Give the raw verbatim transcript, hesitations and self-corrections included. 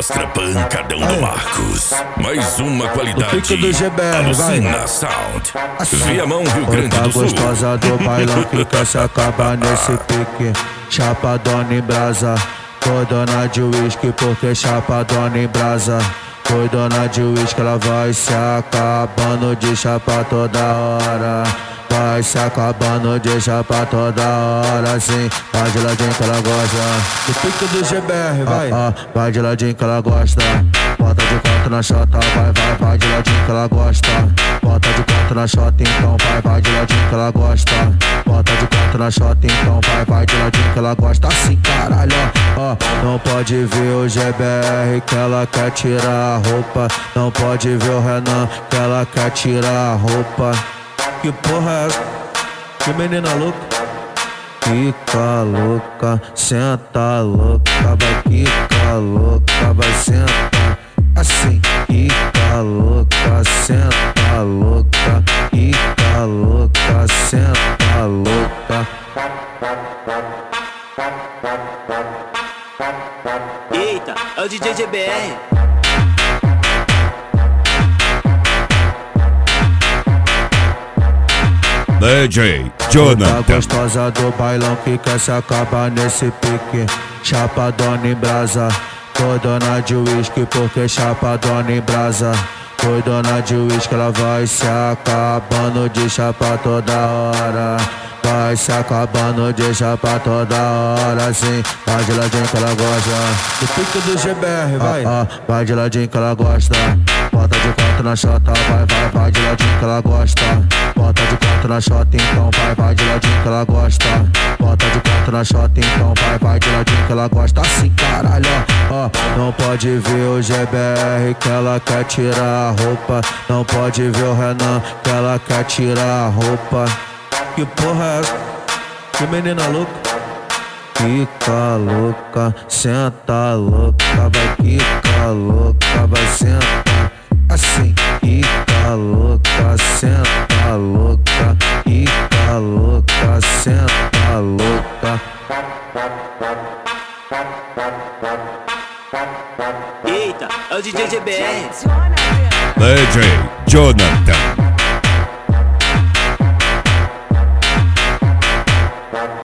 Mostra pancadão do Marcos. Mais uma qualidade. pique do G B R, Alucina vai. Sound. Assim. Viamão, Rio Grande Tá do Sul. gostosa do bailão que quer se acabar nesse pique. Chapadona em brasa, foi dona de uísque porque chapadona em brasa. Foi dona de uísque, ela vai se acabando de chapa toda hora. Vai se acabando de chapa toda hora, sim. Vai de ladinho que ela gosta. Do pique do G B R, vai. Ah, ah, vai de ladinho que ela gosta. Bota de quatro na chota, vai, vai, vai de ladinho que ela gosta. Bota de quatro na chota, então vai, vai de ladinho que ela gosta. Bota de quatro na chota, então vai, vai de ladinho que ela gosta. Assim, caralho, ó, ó. Não pode ver o G B R que ela quer tirar a roupa. Não pode ver o Renan que ela quer tirar a roupa. Que porra é essa? Que menina louca? Fica louca, senta louca, vai ficar louca, vai sentar assim. Fica louca, senta louca, fica louca, senta louca. Eita, é o D J G B R. D J Tá Jonathan. gostosa do bailão que quer se acabar nesse pique. Chapadona em brasa, foi dona de uísque porque chapadona em brasa. Foi dona de uísque, ela vai se acabando de chapa toda hora. Vai se acabando de chapa toda hora, sim. Vai de ladinho que ela gosta. Do pique do G B R, vai. Ah, ah, vai de ladinho que ela gosta. Bota de quatro na chota, vai, vai, vai de ladinho que ela gosta. Bota de quatro na chota, então vai, vai de ladinho que ela gosta. Bota de quatro na chota, então vai, vai de ladinho que ela gosta. Assim, caralho, ó, ó. Não pode ver o G B R que ela quer tirar a roupa. Não pode ver o Renan que ela quer tirar a roupa. Que porra é essa? Que menina louca? Fica louca, senta louca, vai ficar louca, vai sentar assim. Fica louca, senta louca, fica louca, senta louca. Eita, é o D J G B R. D J Jonathan.